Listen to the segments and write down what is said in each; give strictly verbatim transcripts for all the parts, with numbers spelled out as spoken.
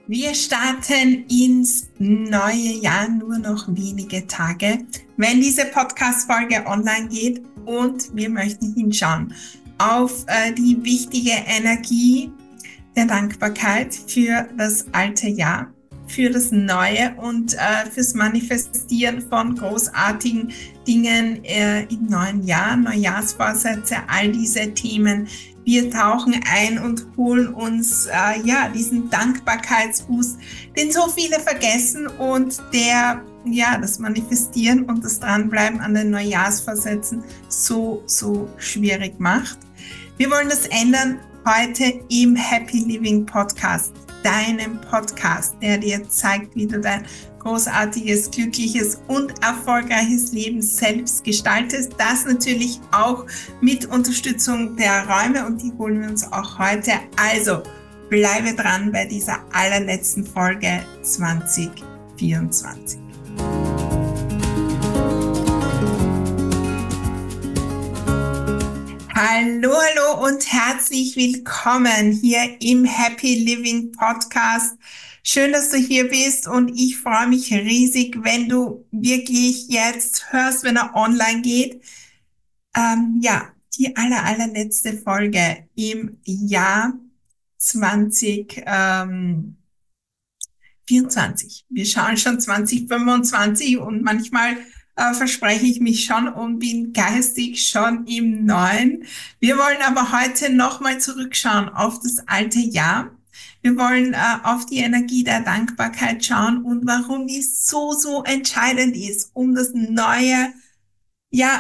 Wir starten ins neue Jahr, nur noch wenige Tage, wenn diese Podcast-Folge online geht, und wir möchten hinschauen auf äh, die wichtige Energie der Dankbarkeit für das alte Jahr, für das Neue und äh, fürs Manifestieren von großartigen Dingen äh, im neuen Jahr, Neujahrsvorsätze, all diese Themen. Wir tauchen ein und holen uns äh, ja diesen Dankbarkeitsboost, den so viele vergessen und der ja das Manifestieren und das Dranbleiben an den Neujahrsvorsätzen so, so schwierig macht. Wir wollen das ändern heute im Happy Living Podcast, deinem Podcast, der dir zeigt, wie du dein großartiges, glückliches und erfolgreiches Leben selbst gestaltest. Das natürlich auch mit Unterstützung der Räume, und die holen wir uns auch heute. Also bleibe dran bei dieser allerletzten Folge zwanzig vierundzwanzig. Hallo, hallo und herzlich willkommen hier im Happy Living Podcast. Schön, dass du hier bist, und ich freue mich riesig, wenn du wirklich jetzt hörst, wenn er online geht. Ähm, ja, die aller, allerletzte Folge im Jahr zwanzig vierundzwanzig. Wir schauen schon zwanzig fünfundzwanzig, und manchmal äh, verspreche ich mich schon und bin geistig schon im Neuen. Wir wollen aber heute nochmal zurückschauen auf das alte Jahr. Wir wollen äh, auf die Energie der Dankbarkeit schauen und warum die so, so entscheidend ist, um das neue, ja,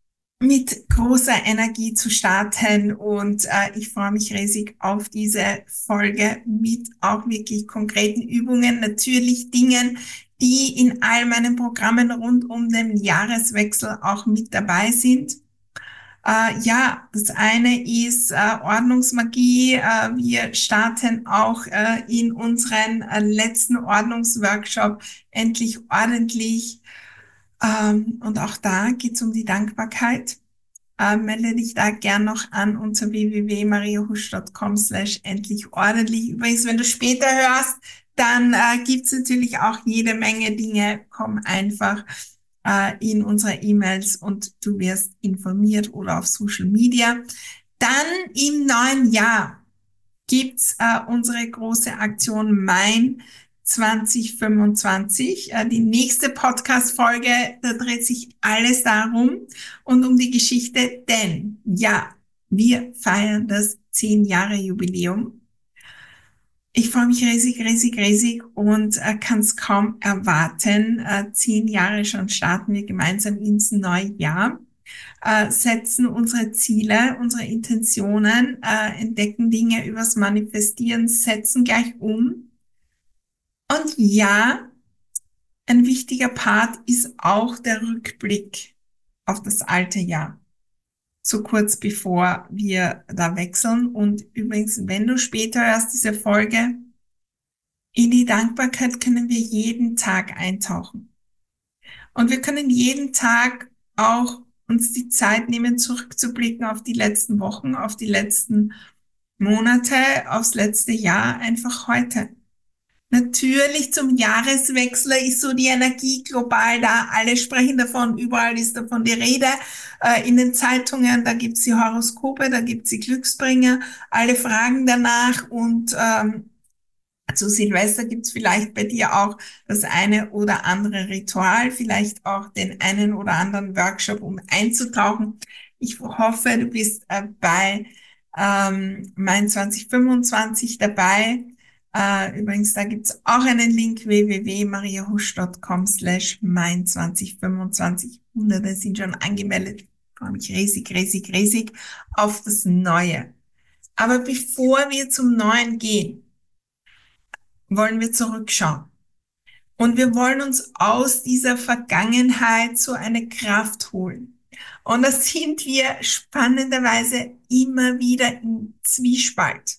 mit großer Energie zu starten. Und äh, ich freue mich riesig auf diese Folge mit auch wirklich konkreten Übungen, natürlich Dingen, die in all meinen Programmen rund um den Jahreswechsel auch mit dabei sind. Äh, ja, das eine ist äh, Ordnungsmagie. Äh, wir starten auch äh, in unseren äh, letzten Ordnungsworkshop endlich ordentlich. Ähm, und auch da geht es um die Dankbarkeit. Äh, melde dich da gern noch an unter w w w punkt mariahusch punkt com slash endlich ordentlich. Übrigens, wenn du später hörst, dann äh, gibt's natürlich auch jede Menge Dinge. Komm einfach äh, in unsere E-Mails und du wirst informiert, oder auf Social Media. Dann im neuen Jahr gibt's äh, unsere große Aktion Mein zwanzig fünfundzwanzig. Äh, die nächste Podcast-Folge, da dreht sich alles darum und um die Geschichte, denn ja, wir feiern das zehn Jahre Jubiläum. Ich freue mich riesig, riesig, riesig und äh, kann es kaum erwarten. Äh, zehn Jahre schon starten wir gemeinsam ins neue Jahr. Äh, setzen unsere Ziele, unsere Intentionen, äh, entdecken Dinge übers Manifestieren, setzen gleich um. Und ja, ein wichtiger Part ist auch der Rückblick auf das alte Jahr, so kurz bevor wir da wechseln. Und übrigens, wenn du später hörst diese Folge, in die Dankbarkeit können wir jeden Tag eintauchen. Und wir können jeden Tag auch uns die Zeit nehmen, zurückzublicken auf die letzten Wochen, auf die letzten Monate, aufs letzte Jahr, einfach heute. Natürlich zum Jahreswechsel ist so die Energie global da. Alle sprechen davon, überall ist davon die Rede. Äh, in den Zeitungen, da gibt's die Horoskope, da gibt's die Glücksbringer. Alle fragen danach, und ähm, zu Silvester gibt's vielleicht bei dir auch das eine oder andere Ritual, vielleicht auch den einen oder anderen Workshop, um einzutauchen. Ich hoffe, du bist äh, bei ähm, Mein zwanzig fünfundzwanzig dabei. Äh, übrigens, da gibt's auch einen Link, w w w punkt mariahusch punkt com slash mein zwanzig fünfundzwanzig. Hunderte sind schon angemeldet. Ich freue mich riesig, riesig, riesig auf das Neue. Aber bevor wir zum Neuen gehen, wollen wir zurückschauen. Und wir wollen uns aus dieser Vergangenheit so eine Kraft holen. Und da sind wir spannenderweise immer wieder im Zwiespalt.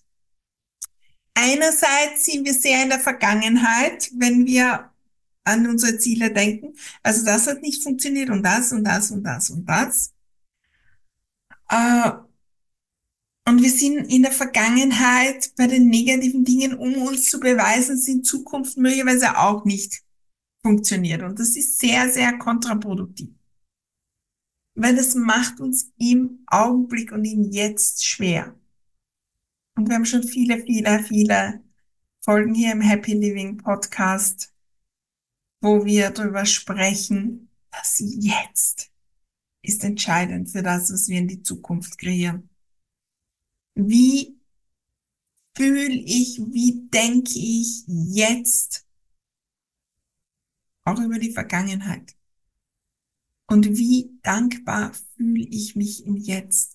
Einerseits sind wir sehr in der Vergangenheit, wenn wir an unsere Ziele denken. Also das hat nicht funktioniert und das und das und das und das. Und Und wir sind in der Vergangenheit bei den negativen Dingen, um uns zu beweisen, dass in Zukunft möglicherweise auch nicht funktioniert. Und das ist sehr, sehr kontraproduktiv. Weil das macht uns im Augenblick und im Jetzt schwer. Und wir haben schon viele, viele, viele Folgen hier im Happy Living Podcast, wo wir darüber sprechen, dass jetzt ist entscheidend für das, was wir in die Zukunft kreieren. Wie fühle ich, wie denke ich jetzt auch über die Vergangenheit? Und wie dankbar fühle ich mich im Jetzt?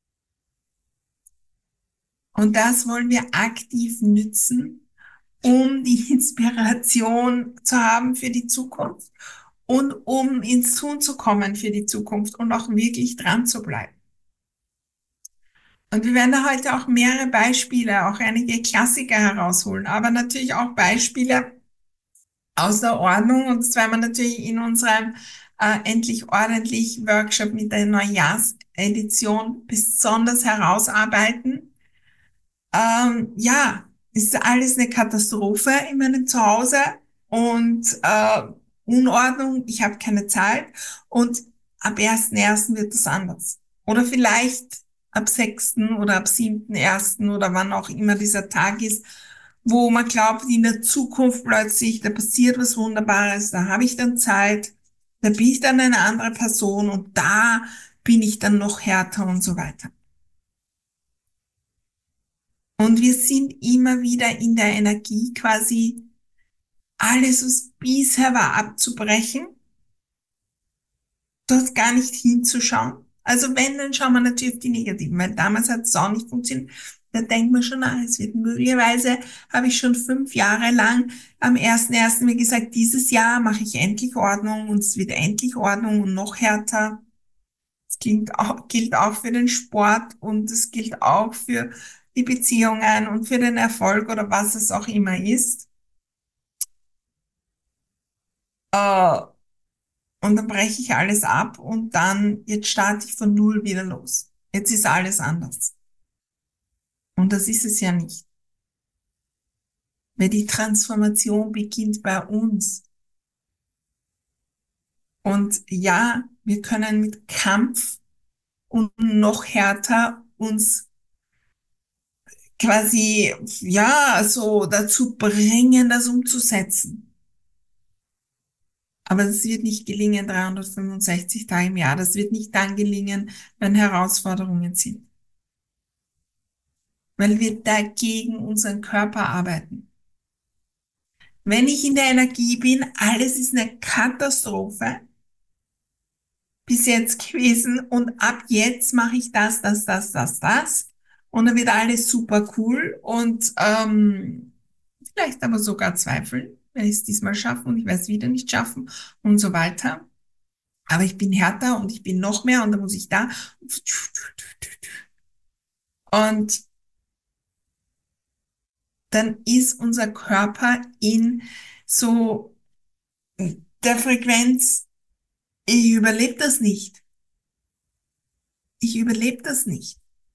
Und das wollen wir aktiv nützen, um die Inspiration zu haben für die Zukunft und um ins Tun zu kommen für die Zukunft und auch wirklich dran zu bleiben. Und wir werden da heute auch mehrere Beispiele, auch einige Klassiker herausholen, aber natürlich auch Beispiele aus der Ordnung. Und das werden wir natürlich in unserem äh, Endlich Ordentlich Workshop mit der Neujahrsedition besonders herausarbeiten. Ähm, ja, es ist alles eine Katastrophe in meinem Zuhause und äh, Unordnung, ich habe keine Zeit und ab ersten ersten wird das anders. Oder vielleicht ab sechsten oder ab siebten ersten oder wann auch immer dieser Tag ist, wo man glaubt, in der Zukunft plötzlich, da passiert was Wunderbares, da habe ich dann Zeit, da bin ich dann eine andere Person und da bin ich dann noch härter und so weiter. Und wir sind immer wieder in der Energie, quasi alles, was bisher war, abzubrechen, dort gar nicht hinzuschauen. Also wenn, dann schauen wir natürlich auf die Negativen, weil damals hat es auch nicht funktioniert. Da denkt man schon, ah, es wird möglicherweise, habe ich schon fünf Jahre lang am ersten ersten mir gesagt, dieses Jahr mache ich endlich Ordnung und es wird endlich Ordnung und noch härter. Es gilt auch, gilt auch für den Sport und es gilt auch für die Beziehungen und für den Erfolg oder was es auch immer ist. Äh, und dann breche ich alles ab und dann, jetzt starte ich von Null wieder los. Jetzt ist alles anders. Und das ist es ja nicht. Weil die Transformation beginnt bei uns. Und ja, wir können mit Kampf und noch härter uns quasi, ja, so dazu bringen, das umzusetzen. Aber das wird nicht gelingen, dreihundertfünfundsechzig Tage im Jahr. Das wird nicht dann gelingen, wenn Herausforderungen sind. Weil wir dagegen unseren Körper arbeiten. Wenn ich in der Energie bin, alles ist eine Katastrophe bis jetzt gewesen und ab jetzt mache ich das, das, das, das, das und dann wird alles super cool und ähm, vielleicht aber sogar zweifeln, werde ich es diesmal schaffen und ich werde es wieder nicht schaffen und so weiter. Aber ich bin härter und ich bin noch mehr und dann muss ich da. Und dann ist unser Körper in so der Frequenz, ich überlebe das nicht. Ich überlebe das nicht.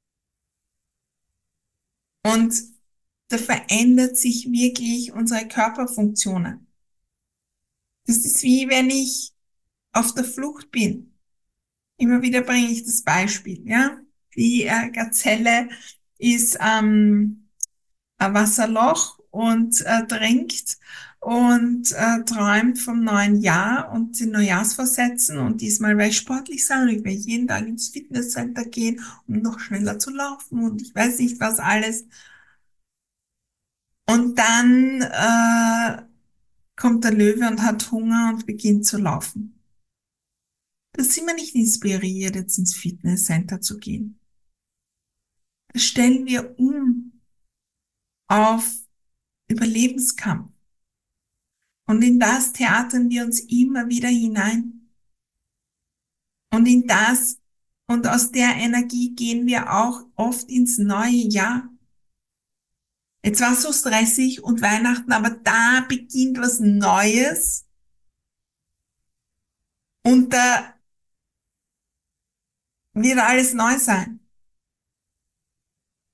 Und da verändert sich wirklich unsere Körperfunktionen. Das ist wie wenn ich auf der Flucht bin. Immer wieder bringe ich das Beispiel, ja. Die äh, Gazelle ist ähm, ein Wasserloch und äh, trinkt und äh, träumt vom neuen Jahr und den Neujahrsvorsätzen und diesmal werde ich sportlich sein und ich werde jeden Tag ins Fitnesscenter gehen, um noch schneller zu laufen und ich weiß nicht was alles. Und dann äh, kommt der Löwe und hat Hunger und beginnt zu laufen. Da sind wir nicht inspiriert, jetzt ins Fitnesscenter zu gehen. Das stellen wir um auf Überlebenskampf. Und in das theatern wir uns immer wieder hinein. Und in das und aus der Energie gehen wir auch oft ins neue Jahr. Jetzt war es so stressig und Weihnachten, aber da beginnt was Neues. Und da wird alles neu sein.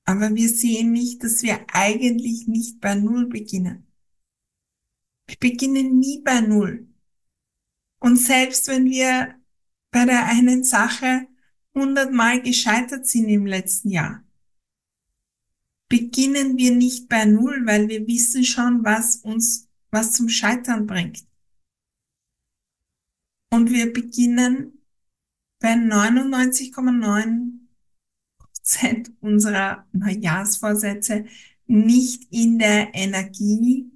Aber wir sehen nicht, dass wir eigentlich nicht bei Null beginnen. Wir beginnen nie bei Null. Und selbst wenn wir bei der einen Sache hundertmal gescheitert sind im letzten Jahr, beginnen wir nicht bei Null, weil wir wissen schon, was uns, was zum Scheitern bringt. Und wir beginnen bei neunundneunzig Komma neun Prozent unserer Neujahrsvorsätze nicht in der Energie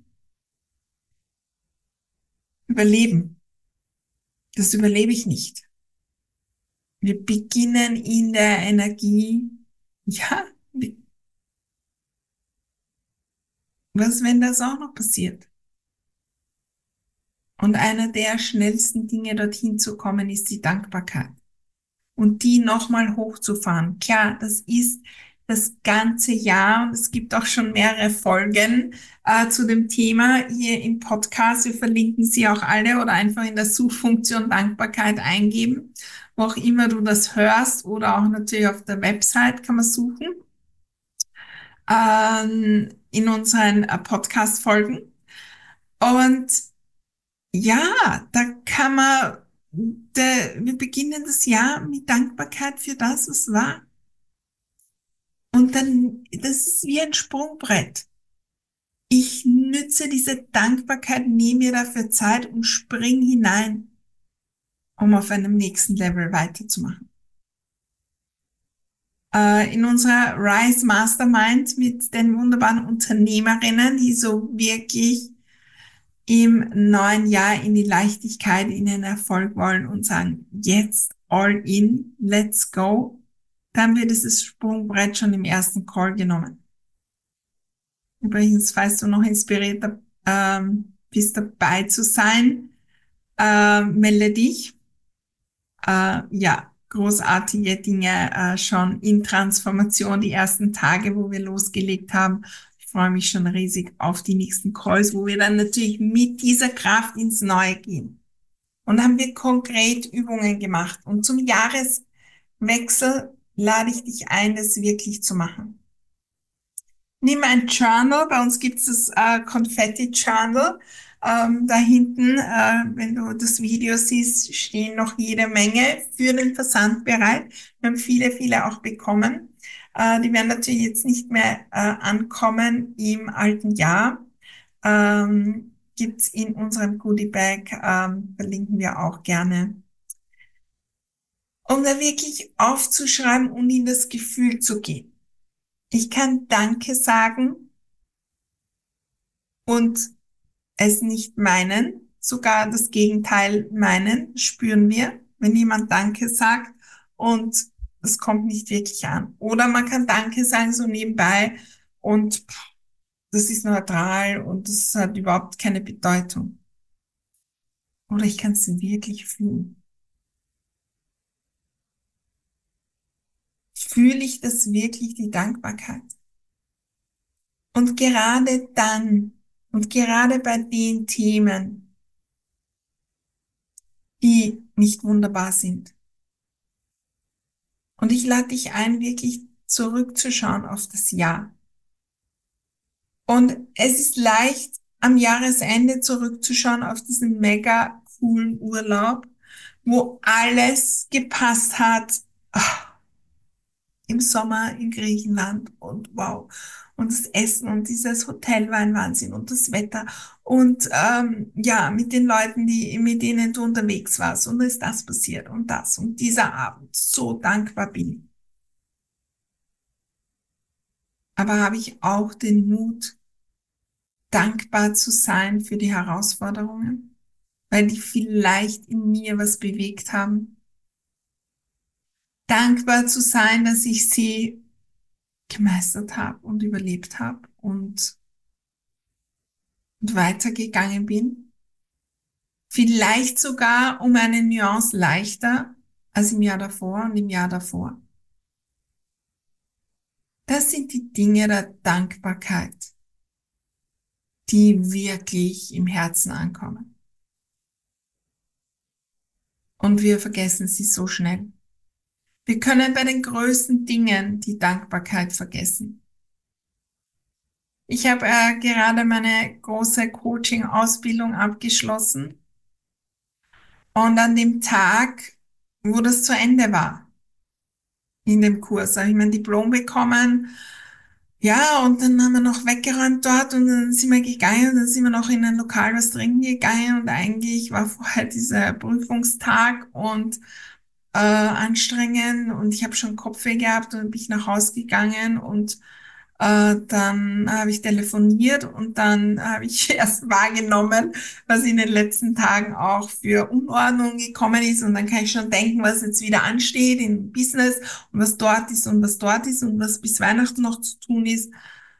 überleben. Das überlebe ich nicht. Wir beginnen in der Energie, ja, was, wenn das auch noch passiert? Und einer der schnellsten Dinge, dorthin zu kommen, ist die Dankbarkeit. Und die nochmal hochzufahren. Klar, das ist das ganze Jahr und es gibt auch schon mehrere Folgen äh, zu dem Thema hier im Podcast. Wir verlinken sie auch alle oder einfach in der Suchfunktion Dankbarkeit eingeben, wo auch immer du das hörst oder auch natürlich auf der Website kann man suchen, ähm, in unseren äh, Podcast-Folgen. Und ja, da kann man, der, wir beginnen das Jahr mit Dankbarkeit für das, was war. Und dann, das ist wie ein Sprungbrett. Ich nütze diese Dankbarkeit, nehme mir dafür Zeit und spring hinein, um auf einem nächsten Level weiterzumachen. Äh, in unserer Rise Mastermind mit den wunderbaren Unternehmerinnen, die so wirklich im neuen Jahr in die Leichtigkeit, in den Erfolg wollen und sagen, jetzt all in, let's go, dann wird dieses Sprungbrett schon im ersten Call genommen. Übrigens, falls du noch inspiriert ähm, bist, dabei zu sein, äh, melde dich. Äh, ja, großartige Dinge äh, schon in Transformation, die ersten Tage, wo wir losgelegt haben. Ich freue mich schon riesig auf die nächsten Calls, wo wir dann natürlich mit dieser Kraft ins Neue gehen. Und haben wir konkret Übungen gemacht. Und zum Jahreswechsel lade ich dich ein, das wirklich zu machen. Nimm ein Journal, bei uns gibt es das äh, Konfetti-Journal. Ähm, da hinten, äh, wenn du das Video siehst, stehen noch jede Menge für den Versand bereit. Wir haben viele, viele auch bekommen. Äh, die werden natürlich jetzt nicht mehr äh, ankommen im alten Jahr. Ähm, gibt's in unserem Goodie Bag, ähm, verlinken wir auch gerne. Um da wirklich aufzuschreiben und in das Gefühl zu gehen. Ich kann Danke sagen und es nicht meinen, sogar das Gegenteil meinen, spüren wir, wenn jemand Danke sagt und es kommt nicht wirklich an. Oder man kann Danke sagen so nebenbei und das ist neutral und das hat überhaupt keine Bedeutung. Oder ich kann es wirklich fühlen. Fühle ich das wirklich, die Dankbarkeit? Und gerade dann und gerade bei den Themen, die nicht wunderbar sind. Und ich lade dich ein, wirklich zurückzuschauen auf das Jahr. Und es ist leicht, am Jahresende zurückzuschauen auf diesen mega coolen Urlaub, wo alles gepasst hat. Ach, im Sommer in Griechenland und wow. Und das Essen und dieses Hotel war ein Wahnsinn und das Wetter und ähm, ja, mit den Leuten, die mit denen du unterwegs warst und ist das passiert und das und dieser Abend. So dankbar bin ich. Aber habe ich auch den Mut, dankbar zu sein für die Herausforderungen, weil die vielleicht in mir was bewegt haben. Dankbar zu sein, dass ich sie gemeistert habe und überlebt habe und, und weitergegangen bin. Vielleicht sogar um eine Nuance leichter als im Jahr davor und im Jahr davor. Das sind die Dinge der Dankbarkeit, die wirklich im Herzen ankommen. Und wir vergessen sie so schnell. Wir können bei den größten Dingen die Dankbarkeit vergessen. Ich habe äh, gerade meine große Coaching-Ausbildung abgeschlossen und an dem Tag, wo das zu Ende war, in dem Kurs, habe ich mein Diplom bekommen. Ja, und dann haben wir noch weggeräumt dort und dann sind wir gegangen und dann sind wir noch in ein Lokal was trinken gegangen und eigentlich war vorher dieser Prüfungstag und äh, anstrengend und ich habe schon Kopfweh gehabt und dann bin ich nach Hause gegangen und äh, dann habe ich telefoniert und dann habe ich erst wahrgenommen, was in den letzten Tagen auch für Unordnung gekommen ist und dann kann ich schon denken, was jetzt wieder ansteht im Business und was dort ist und was dort ist und was bis Weihnachten noch zu tun ist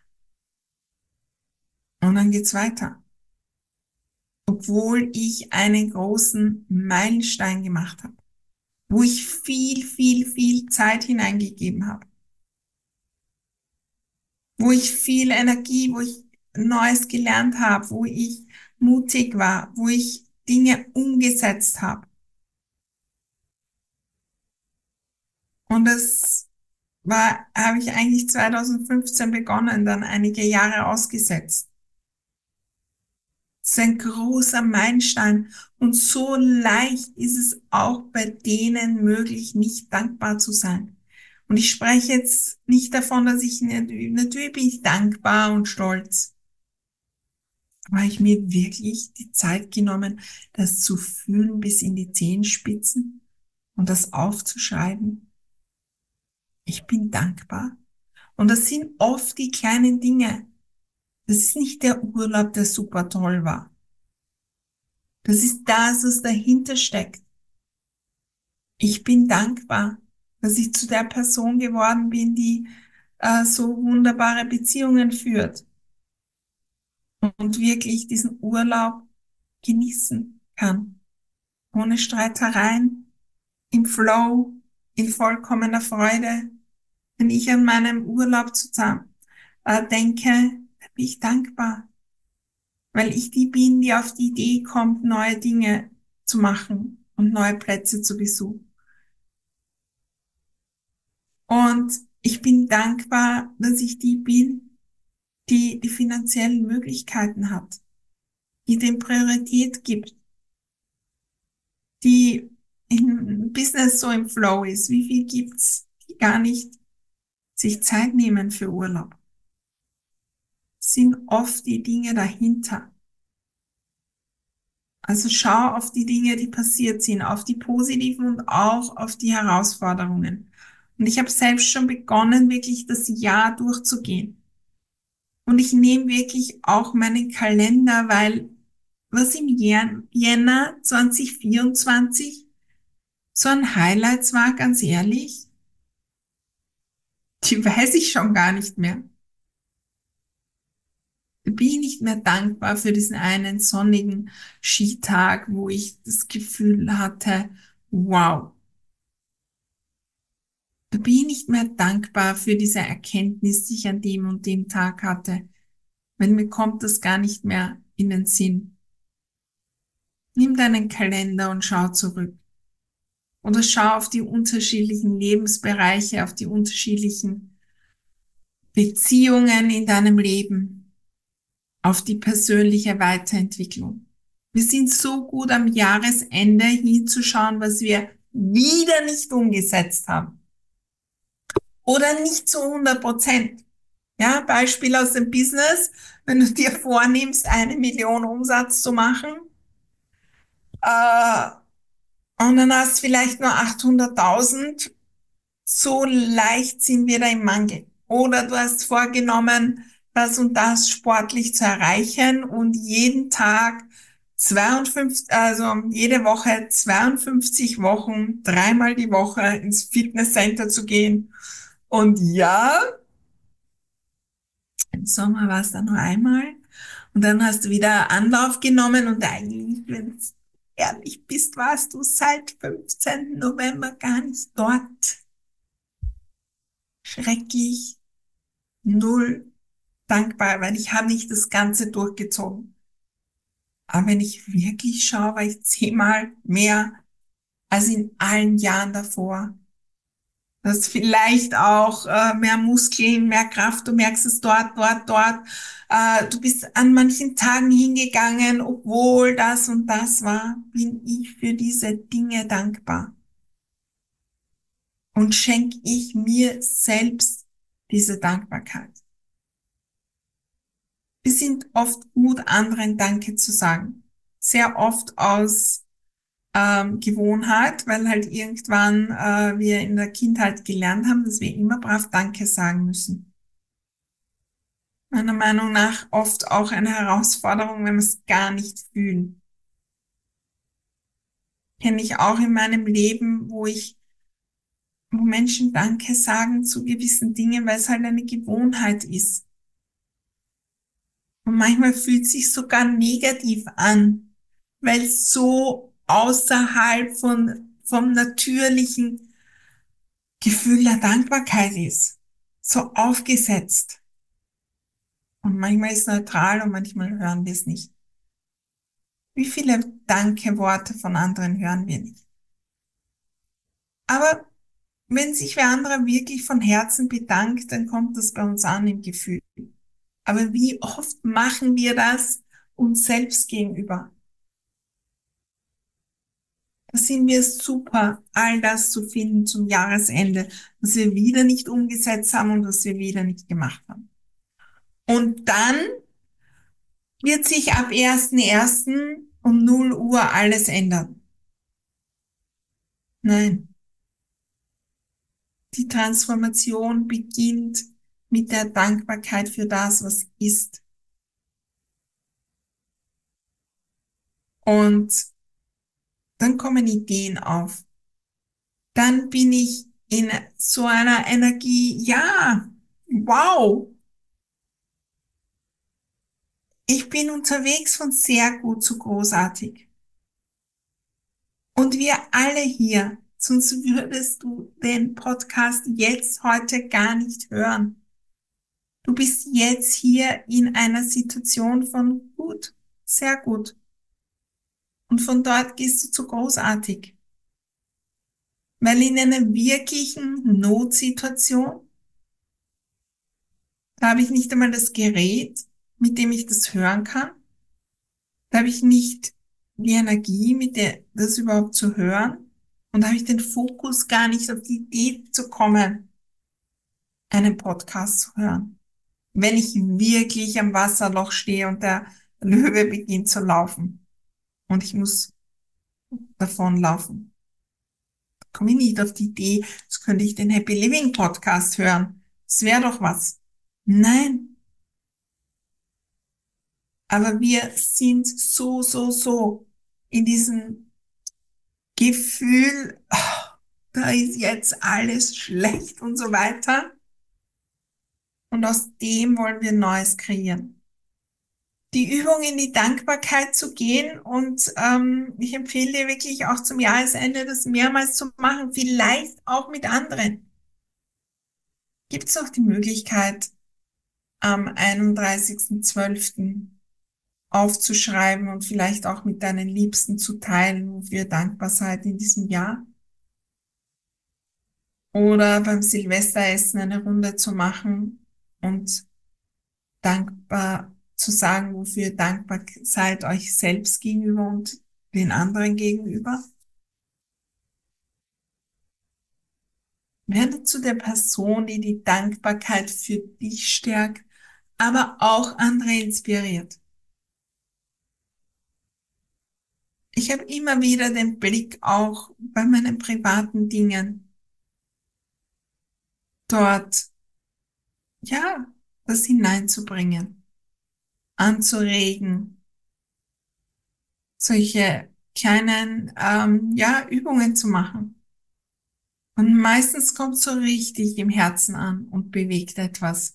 und dann geht's weiter. Obwohl ich einen großen Meilenstein gemacht habe, wo ich viel, viel, viel Zeit hineingegeben habe, wo ich viel Energie, wo ich Neues gelernt habe, wo ich mutig war, wo ich Dinge umgesetzt habe. Und das war, habe ich eigentlich zwanzig fünfzehn begonnen, dann einige Jahre ausgesetzt. Das ist ein großer Meilenstein. Und so leicht ist es auch bei denen möglich, nicht dankbar zu sein. Und ich spreche jetzt nicht davon, dass ich nicht, natürlich bin ich dankbar und stolz. Aber habe ich mir wirklich die Zeit genommen, das zu fühlen bis in die Zehenspitzen und das aufzuschreiben. Ich bin dankbar. Und das sind oft die kleinen Dinge. Das ist nicht der Urlaub, der super toll war. Das ist das, was dahinter steckt. Ich bin dankbar, dass ich zu der Person geworden bin, die äh, so wunderbare Beziehungen führt und wirklich diesen Urlaub genießen kann. Ohne Streitereien, im Flow, in vollkommener Freude. Wenn ich an meinem Urlaub zusammen äh, denke, bin ich dankbar, weil ich die bin, die auf die Idee kommt, neue Dinge zu machen und neue Plätze zu besuchen. Und ich bin dankbar, dass ich die bin, die die finanziellen Möglichkeiten hat, die dem Priorität gibt, die im Business so im Flow ist. Wie viel gibt's, die gar nicht sich Zeit nehmen für Urlaub? Sind oft die Dinge dahinter. Also schau auf die Dinge, die passiert sind, auf die positiven und auch auf die Herausforderungen. Und ich habe selbst schon begonnen, wirklich das Jahr durchzugehen. Und ich nehme wirklich auch meinen Kalender, weil was im Jänner zwanzig vierundzwanzig so ein Highlights war, ganz ehrlich, die weiß ich schon gar nicht mehr. Da bin ich nicht mehr dankbar für diesen einen sonnigen Skitag, wo ich das Gefühl hatte, wow. Da bin ich nicht mehr dankbar für diese Erkenntnis, die ich an dem und dem Tag hatte. Weil mir kommt das gar nicht mehr in den Sinn. Nimm deinen Kalender und schau zurück. Oder schau auf die unterschiedlichen Lebensbereiche, auf die unterschiedlichen Beziehungen in deinem Leben, auf die persönliche Weiterentwicklung. Wir sind so gut am Jahresende hinzuschauen, was wir wieder nicht umgesetzt haben. Oder nicht zu hundert Prozent. Ja, Beispiel aus dem Business. Wenn du dir vornimmst, eine Million Umsatz zu machen, äh, und dann hast vielleicht nur achthunderttausend, so leicht sind wir da im Mangel. Oder du hast vorgenommen, das und das sportlich zu erreichen und jeden Tag zweiundfünfzig, also jede Woche zweiundfünfzig Wochen, dreimal die Woche ins Fitnesscenter zu gehen. Und ja, im Sommer war es dann nur einmal. Und dann hast du wieder Anlauf genommen und eigentlich, wenn du ehrlich bist, warst du seit fünfzehnten November gar nicht dort. Schrecklich, null dankbar, weil ich habe nicht das Ganze durchgezogen. Aber wenn ich wirklich schaue, war ich zehnmal mehr als in allen Jahren davor. Du hast vielleicht auch äh, mehr Muskeln, mehr Kraft, du merkst es dort, dort, dort. Äh, du bist an manchen Tagen hingegangen, obwohl das und das war, bin ich für diese Dinge dankbar. Und schenke ich mir selbst diese Dankbarkeit. Wir sind oft gut, anderen Danke zu sagen. Sehr oft aus ähm, Gewohnheit, weil halt irgendwann äh, wir in der Kindheit gelernt haben, dass wir immer brav Danke sagen müssen. Meiner Meinung nach oft auch eine Herausforderung, wenn wir es gar nicht fühlen. Kenne ich auch in meinem Leben, wo ich, wo Menschen Danke sagen zu gewissen Dingen, weil es halt eine Gewohnheit ist. Und manchmal fühlt es sich sogar negativ an, weil es so außerhalb von, vom natürlichen Gefühl der Dankbarkeit ist. So aufgesetzt. Und manchmal ist es neutral und manchmal hören wir es nicht. Wie viele Danke-Worte von anderen hören wir nicht? Aber wenn sich wer anderer wirklich von Herzen bedankt, dann kommt das bei uns an im Gefühl. Aber wie oft machen wir das uns selbst gegenüber? Da sind wir super, all das zu finden zum Jahresende, was wir wieder nicht umgesetzt haben und was wir wieder nicht gemacht haben. Und dann wird sich ab ersten ersten um null Uhr alles ändern. Nein, die Transformation beginnt mit der Dankbarkeit für das, was ist. Und dann kommen Ideen auf. Dann bin ich in so einer Energie, ja, wow, ich bin unterwegs von sehr gut zu großartig. Und wir alle hier, sonst würdest du den Podcast jetzt heute gar nicht hören. Du bist jetzt hier in einer Situation von gut, sehr gut. Und von dort gehst du zu großartig. Weil in einer wirklichen Notsituation, da habe ich nicht einmal das Gerät, mit dem ich das hören kann. Da habe ich nicht die Energie, mit der das überhaupt zu hören. Und da habe ich den Fokus gar nicht auf die Idee zu kommen, einen Podcast zu hören. Wenn ich wirklich am Wasserloch stehe und der Löwe beginnt zu laufen und ich muss davonlaufen, komme ich nicht auf die Idee, jetzt könnte ich den Happy Living Podcast hören. Das wäre doch was. Nein. Aber wir sind so, so, so in diesem Gefühl, oh, da ist jetzt alles schlecht und so weiter. Und aus dem wollen wir Neues kreieren. Die Übung in die Dankbarkeit zu gehen und ähm, ich empfehle dir wirklich auch zum Jahresende das mehrmals zu machen, vielleicht auch mit anderen. Gibt es auch die Möglichkeit, am einunddreißigsten zwölften aufzuschreiben und vielleicht auch mit deinen Liebsten zu teilen, wofür ihr dankbar seid in diesem Jahr? Oder beim Silvesteressen eine Runde zu machen und dankbar zu sagen, wofür ihr dankbar seid euch selbst gegenüber und den anderen gegenüber? Werde zu der Person, die die Dankbarkeit für dich stärkt, aber auch andere inspiriert. Ich habe immer wieder den Blick auch bei meinen privaten Dingen dort, ja, das hineinzubringen, anzuregen, solche kleinen, ähm, ja, Übungen zu machen. Und meistens kommt so richtig im Herzen an und bewegt etwas.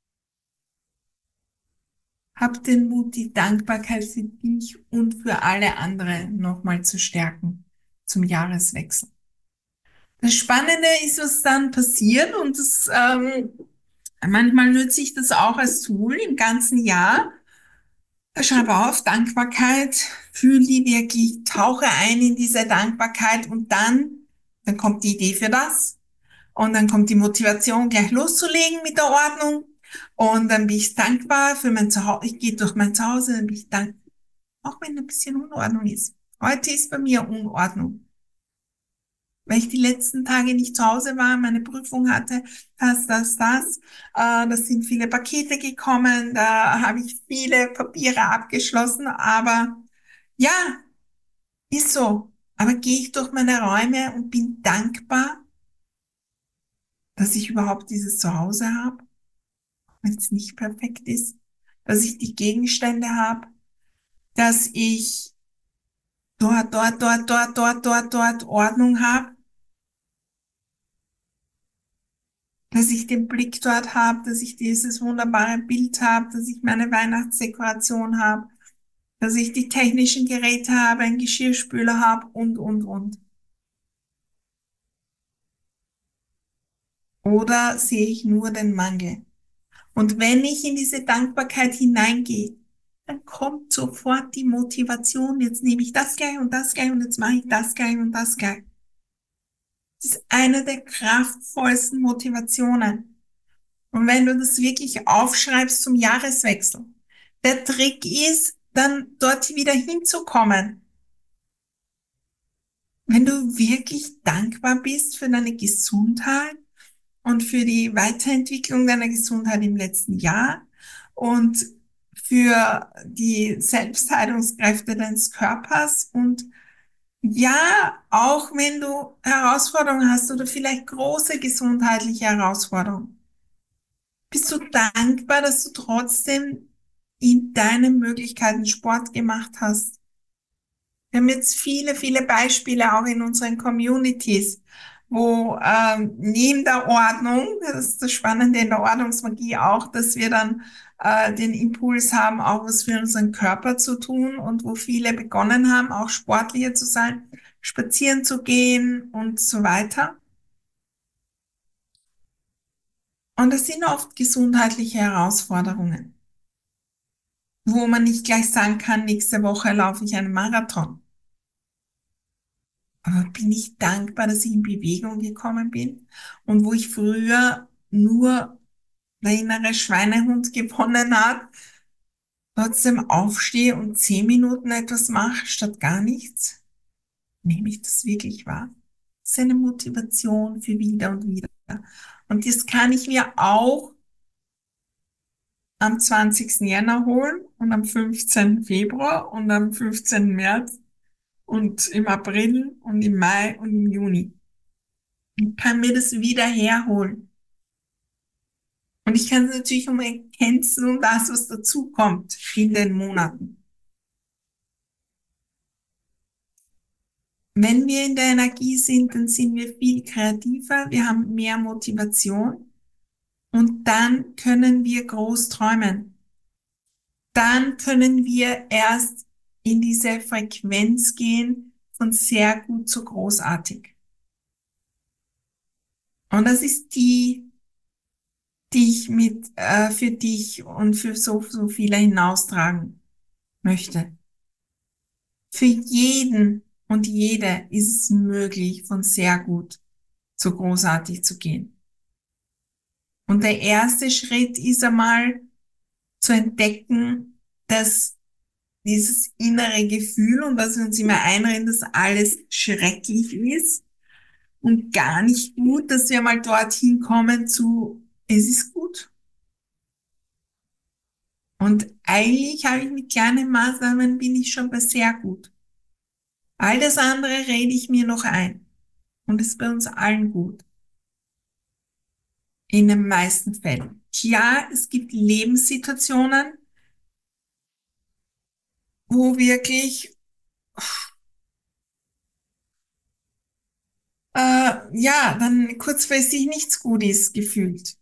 Hab den Mut, die Dankbarkeit für dich und für alle anderen nochmal zu stärken zum Jahreswechsel. Das Spannende ist, was dann passiert und das, ähm, manchmal nütze ich das auch als Tool im ganzen Jahr. Schreibe auf Dankbarkeit, fühle die wirklich, tauche ein in diese Dankbarkeit und dann, dann kommt die Idee für das. Und dann kommt die Motivation, gleich loszulegen mit der Ordnung. Und dann bin ich dankbar für mein Zuhause. Ich gehe durch mein Zuhause, dann bin ich dankbar, auch wenn ein bisschen Unordnung ist. Heute ist bei mir Unordnung, weil ich die letzten Tage nicht zu Hause war, meine Prüfung hatte, das, das, das. Äh, das sind viele Pakete gekommen, da habe ich viele Papiere abgeschlossen, aber ja, ist so. Aber gehe ich durch meine Räume und bin dankbar, dass ich überhaupt dieses Zuhause habe, wenn es nicht perfekt ist, dass ich die Gegenstände habe, dass ich dort, dort, dort, dort, dort, dort, dort Ordnung habe, dass ich den Blick dort habe, dass ich dieses wunderbare Bild habe, dass ich meine Weihnachtsdekoration habe, dass ich die technischen Geräte habe, einen Geschirrspüler habe und, und, und. Oder sehe ich nur den Mangel? Und wenn ich in diese Dankbarkeit hineingehe, dann kommt sofort die Motivation, jetzt nehme ich das gleich und das gleich und jetzt mache ich das gleich und das gleich. Das ist eine der kraftvollsten Motivationen. Und wenn du das wirklich aufschreibst zum Jahreswechsel, der Trick ist, dann dort wieder hinzukommen. Wenn du wirklich dankbar bist für deine Gesundheit und für die Weiterentwicklung deiner Gesundheit im letzten Jahr und für die Selbstheilungskräfte deines Körpers und ja, auch wenn du Herausforderungen hast oder vielleicht große gesundheitliche Herausforderungen, bist du dankbar, dass du trotzdem in deinen Möglichkeiten Sport gemacht hast. Wir haben jetzt viele, viele Beispiele auch in unseren Communities, wo ähm, neben der Ordnung, das ist das Spannende in der Ordnungsmagie auch, dass wir dann äh, den Impuls haben, auch was für unseren Körper zu tun und wo viele begonnen haben, auch sportlicher zu sein, spazieren zu gehen und so weiter. Und das sind oft gesundheitliche Herausforderungen, wo man nicht gleich sagen kann, nächste Woche laufe ich einen Marathon. Aber bin ich dankbar, dass ich in Bewegung gekommen bin und wo ich früher nur der innere Schweinehund gewonnen hat, trotzdem aufstehe und zehn Minuten etwas mache statt gar nichts, nehme ich das wirklich wahr. Das ist eine Motivation für wieder und wieder. Und das kann ich mir auch am zwanzigsten Jänner holen und am fünfzehnten Februar und am fünfzehnten März und im April und im Mai und im Juni. Ich kann mir das wieder herholen. Und ich kann es natürlich um ergänzen und das, was dazukommt in den Monaten. Wenn wir in der Energie sind, dann sind wir viel kreativer, wir haben mehr Motivation und dann können wir groß träumen. Dann können wir erst in diese Frequenz gehen von sehr gut zu großartig. Und das ist die, die ich mit äh, für dich und für so, so viele hinaustragen möchte. Für jeden und jede ist es möglich, von sehr gut zu großartig zu gehen. Und der erste Schritt ist einmal zu entdecken, dass dieses innere Gefühl und dass wir uns immer einreden, dass alles schrecklich ist und gar nicht gut, dass wir mal dorthin kommen zu, es ist gut. Und eigentlich habe ich mit kleinen Maßnahmen bin ich schon bei sehr gut. All das andere rede ich mir noch ein. Und es ist bei uns allen gut. In den meisten Fällen. Ja, es gibt Lebenssituationen, wo wirklich, äh, ja, dann kurzfristig nichts gut ist, gefühlt.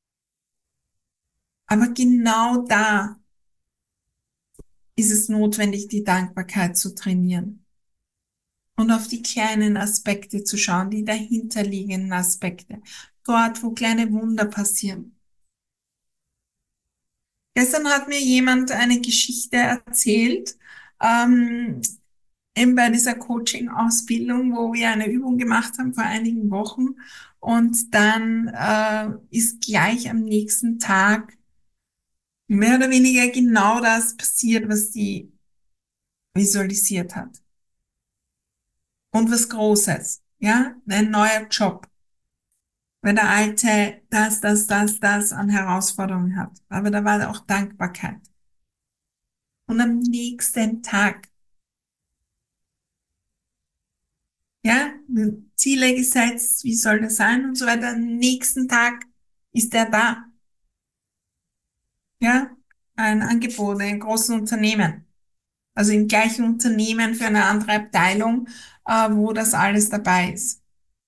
Aber genau da ist es notwendig, die Dankbarkeit zu trainieren und auf die kleinen Aspekte zu schauen, die dahinterliegenden Aspekte. Dort, wo kleine Wunder passieren. Gestern hat mir jemand eine Geschichte erzählt, ähm, eben bei dieser Coaching-Ausbildung, wo wir eine Übung gemacht haben vor einigen Wochen. Und dann äh, ist gleich am nächsten Tag mehr oder weniger genau das passiert, was die visualisiert hat. Und was Großes, ja, ein neuer Job, weil der alte das, das, das, das an Herausforderungen hat. Aber da war auch Dankbarkeit. Und am nächsten Tag, ja, Ziele gesetzt, wie soll das sein und so weiter. Am nächsten Tag ist er da, ja, ein Angebot, ein großes Unternehmen. Also im gleichen Unternehmen für eine andere Abteilung, äh, wo das alles dabei ist.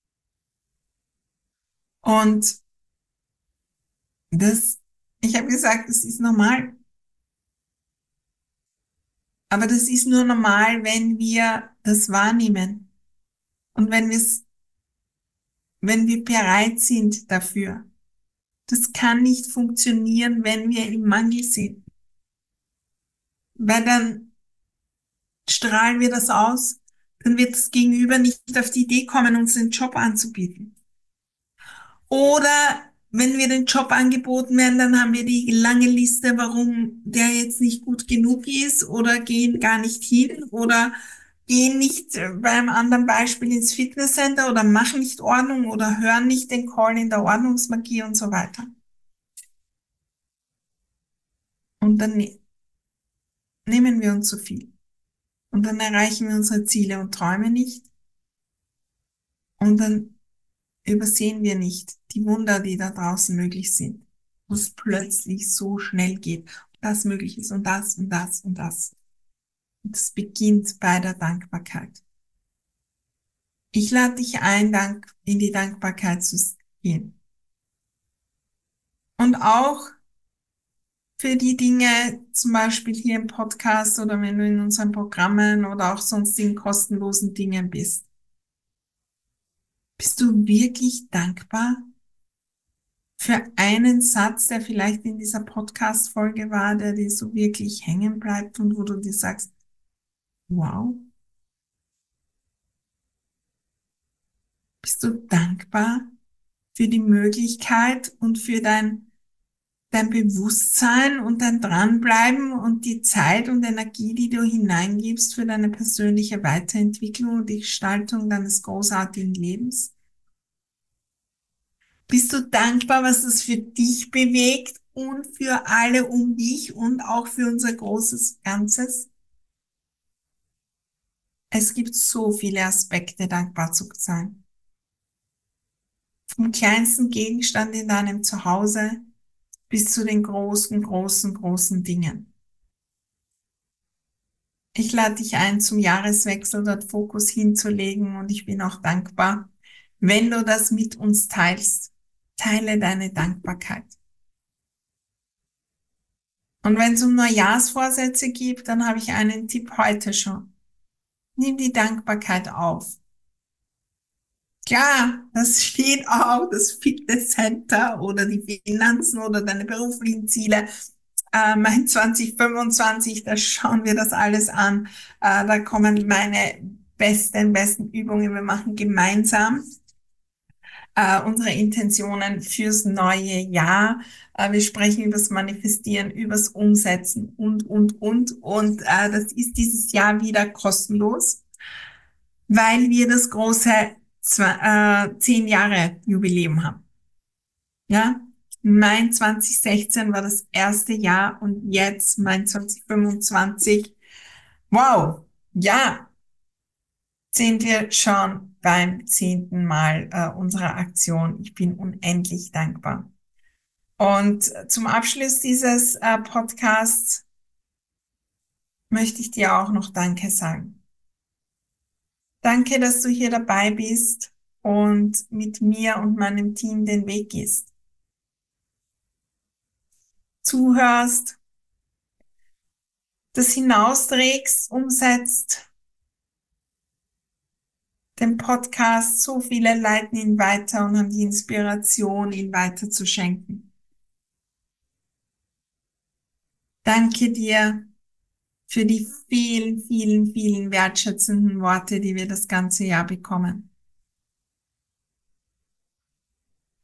Und das, ich habe gesagt, das ist normal. Aber das ist nur normal, wenn wir das wahrnehmen und wenn wir es, wenn wir bereit sind dafür. Das kann nicht funktionieren, wenn wir im Mangel sind, weil dann strahlen wir das aus, dann wird das Gegenüber nicht auf die Idee kommen, uns den Job anzubieten. Oder wenn wir den Job angeboten werden, dann haben wir die lange Liste, warum der jetzt nicht gut genug ist oder gehen gar nicht hin oder gehen nicht äh, beim anderen Beispiel ins Fitnesscenter oder machen nicht Ordnung oder hören nicht den Call in der Ordnungsmagie und so weiter. Und dann ne nehmen wir uns zu viel. Und dann erreichen wir unsere Ziele und Träume nicht. Und dann übersehen wir nicht die Wunder, die da draußen möglich sind. Wo es plötzlich so schnell geht. Und das möglich ist und das und das und das. Und es beginnt bei der Dankbarkeit. Ich lade dich ein, Dank, in die Dankbarkeit zu gehen. Und auch für die Dinge, zum Beispiel hier im Podcast oder wenn du in unseren Programmen oder auch sonstigen kostenlosen Dingen bist. Bist du wirklich dankbar für einen Satz, der vielleicht in dieser Podcast-Folge war, der dir so wirklich hängen bleibt und wo du dir sagst, wow, bist du dankbar für die Möglichkeit und für dein, dein Bewusstsein und dein Dranbleiben und die Zeit und Energie, die du hineingibst für deine persönliche Weiterentwicklung und die Gestaltung deines großartigen Lebens? Bist du dankbar, was es für dich bewegt und für alle um dich und auch für unser großes Ganzes? Es gibt so viele Aspekte, dankbar zu sein. Vom kleinsten Gegenstand in deinem Zuhause bis zu den großen, großen, großen Dingen. Ich lade dich ein, zum Jahreswechsel dort Fokus hinzulegen und ich bin auch dankbar, wenn du das mit uns teilst. Teile deine Dankbarkeit. Und wenn es um Neujahrsvorsätze geht, dann habe ich einen Tipp heute schon. Nimm die Dankbarkeit auf. Klar, das steht auch, das Fitnesscenter oder die Finanzen oder deine beruflichen Ziele. Äh, mein zwanzig fünfundzwanzig, da schauen wir das alles an. Äh, da kommen meine besten, besten Übungen. Wir machen gemeinsam äh, unsere Intentionen fürs neue Jahr. Äh, wir sprechen übers Manifestieren, übers Umsetzen und, und, und. Und äh, das ist dieses Jahr wieder kostenlos, weil wir das große zwei, äh, zehn Jahre Jubiläum haben. Ja, mein zwanzig sechzehn war das erste Jahr und jetzt mein zwanzig fünfundzwanzig. Wow, ja, sind wir schon beim zehnten Mal äh, unserer Aktion. Ich bin unendlich dankbar. Und zum Abschluss dieses äh, Podcasts möchte ich dir auch noch Danke sagen. Danke, dass du hier dabei bist und mit mir und meinem Team den Weg gehst. Zuhörst, das hinausträgst, umsetzt, den Podcast, so viele leiten ihn weiter und haben die Inspiration, ihn weiter zu schenken. Danke dir für die vielen, vielen, vielen wertschätzenden Worte, die wir das ganze Jahr bekommen.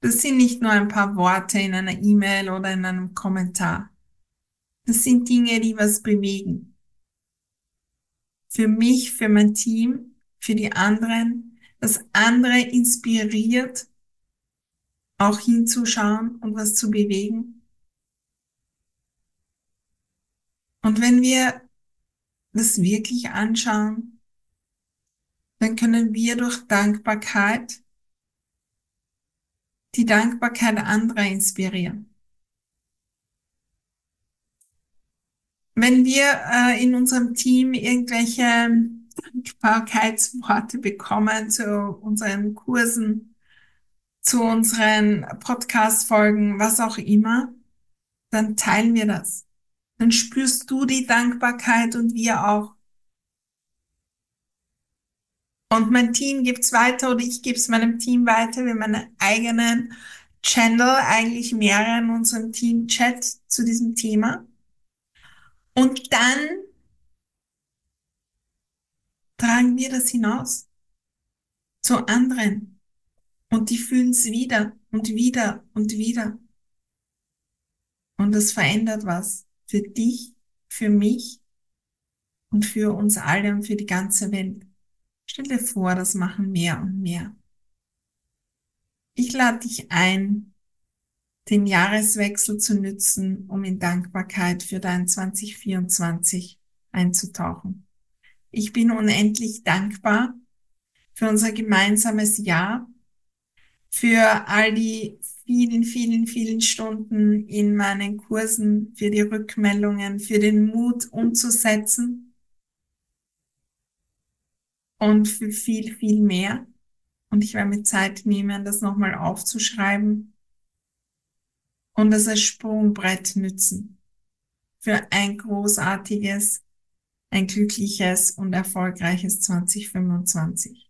Das sind nicht nur ein paar Worte in einer E-Mail oder in einem Kommentar. Das sind Dinge, die was bewegen. Für mich, für mein Team, für die anderen, das andere inspiriert, auch hinzuschauen und was zu bewegen. Und wenn wir das wirklich anschauen, dann können wir durch Dankbarkeit die Dankbarkeit anderer inspirieren. Wenn wir äh, in unserem Team irgendwelche Dankbarkeitsworte bekommen zu unseren Kursen, zu unseren Podcast-Folgen, was auch immer, dann teilen wir das. Dann spürst du die Dankbarkeit und wir auch. Und mein Team gibt's weiter oder ich gebe es meinem Team weiter. Wir haben einen eigenen Channel, eigentlich mehrere in unserem Team-Chat zu diesem Thema. Und dann tragen wir das hinaus zu anderen. Und die fühlen es wieder und wieder und wieder. Und das verändert was für dich, für mich und für uns alle und für die ganze Welt. Stell dir vor, das machen mehr und mehr. Ich lade dich ein, den Jahreswechsel zu nützen, um in Dankbarkeit für dein zwanzig vierundzwanzig einzutauchen. Ich bin unendlich dankbar für unser gemeinsames Jahr, für all die vielen, vielen, vielen Stunden in meinen Kursen, für die Rückmeldungen, für den Mut umzusetzen und für viel, viel mehr. Und ich werde mir Zeit nehmen, das nochmal aufzuschreiben und das als Sprungbrett nützen für ein großartiges, ein glückliches und erfolgreiches zwanzig fünfundzwanzig.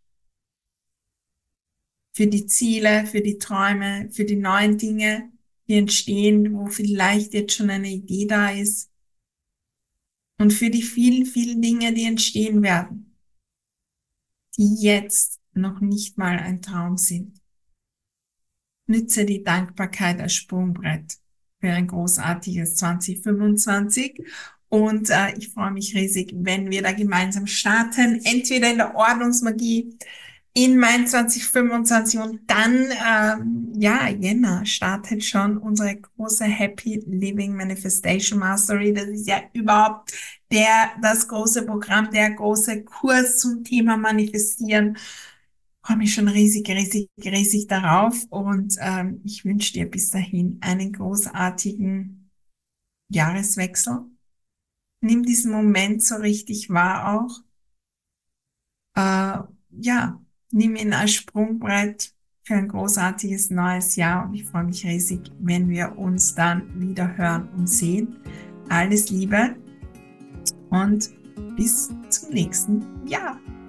Für die Ziele, für die Träume, für die neuen Dinge, die entstehen, wo vielleicht jetzt schon eine Idee da ist. Und für die vielen, vielen Dinge, die entstehen werden, die jetzt noch nicht mal ein Traum sind. Nütze die Dankbarkeit als Sprungbrett für ein großartiges zwanzig fünfundzwanzig. Und äh, ich freue mich riesig, wenn wir da gemeinsam starten, entweder in der Ordnungsmagie, in mein zwanzig fünfundzwanzig und dann, ähm, ja, Jänner startet schon unsere große Happy Living Manifestation Mastery. Das ist ja überhaupt der, das große Programm, der große Kurs zum Thema Manifestieren. Ich freue mich schon riesig, riesig, riesig darauf und ähm, ich wünsche dir bis dahin einen großartigen Jahreswechsel. Nimm diesen Moment so richtig wahr auch. Äh, ja, nimm ihn als Sprungbrett für ein großartiges neues Jahr und ich freue mich riesig, wenn wir uns dann wieder hören und sehen. Alles Liebe und bis zum nächsten Jahr.